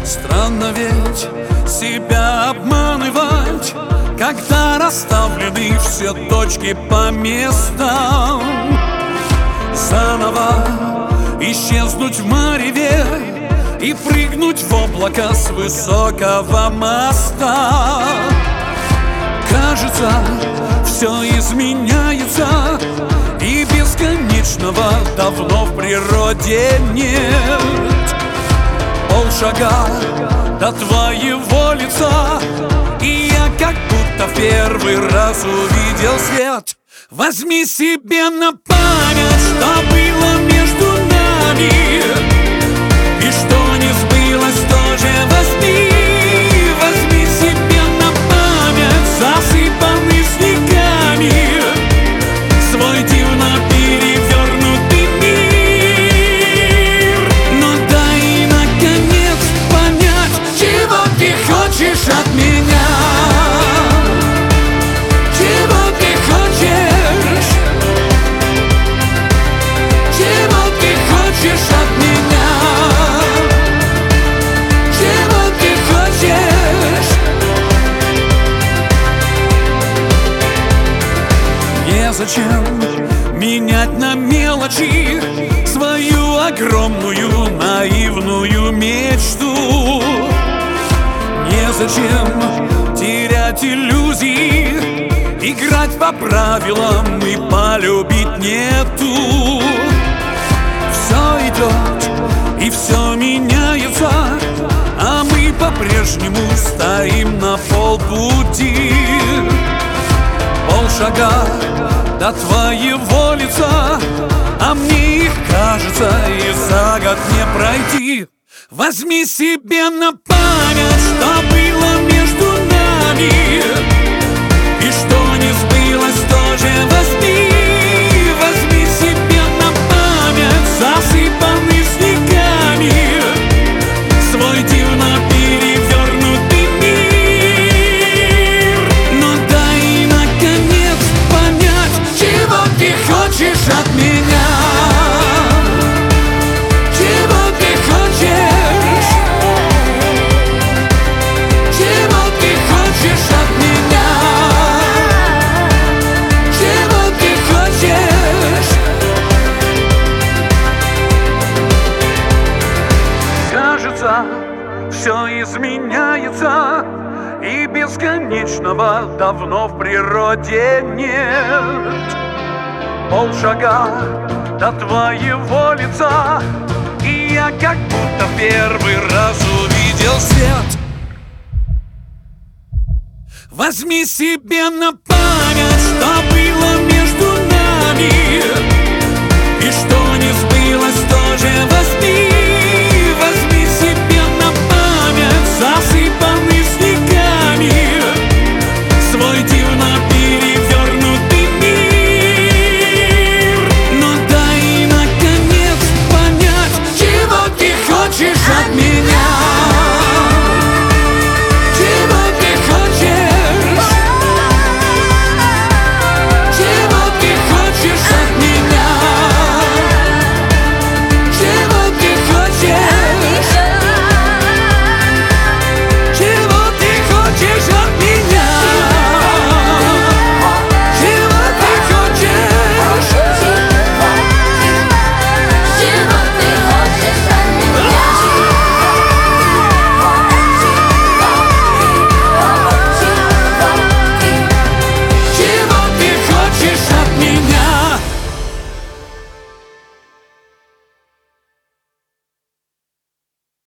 Странно ведь себя обманывать, когда расставлены все точки по местам. Заново исчезнуть в мареве и прыгнуть в облако с высокого моста. Кажется, все изменяется, и бесконечного давно в природе нет. Полшага до твоего лица, и я как будто в первый раз увидел свет. Возьми себе на память, что было между нами, и что не сбылось, тоже возьми. Возьми себе на память засыпанный снегами свой дивно перевернутый мир. Но дай наконец понять, чего ты хочешь от меня. Чего ты хочешь? Чего ты хочешь от меня? Чего ты хочешь? Незачем менять на мелочи свою огромную наивную мечту. Незачем терять иллюзии, играть по правилам и полюбить нету. Все идет и все меняется, а мы по-прежнему стоим на полпути. Полшага до твоего лица, а мне их, кажется, и за год не пройти. Возьми себе на память, что было между нами, и что не сбылось, тоже возьми. Возьми себе на память засыпанный снегами свой дивно перевернутый мир. Но дай наконец понять, чего ты хочешь от меня. Чего ты хочешь? Чего ты хочешь от меня? Чего ты хочешь? Кажется, все изменяется, и бесконечного давно в природе нет. Полшага до твоего лица, и я как будто первый раз увидел свет. Возьми себе на память.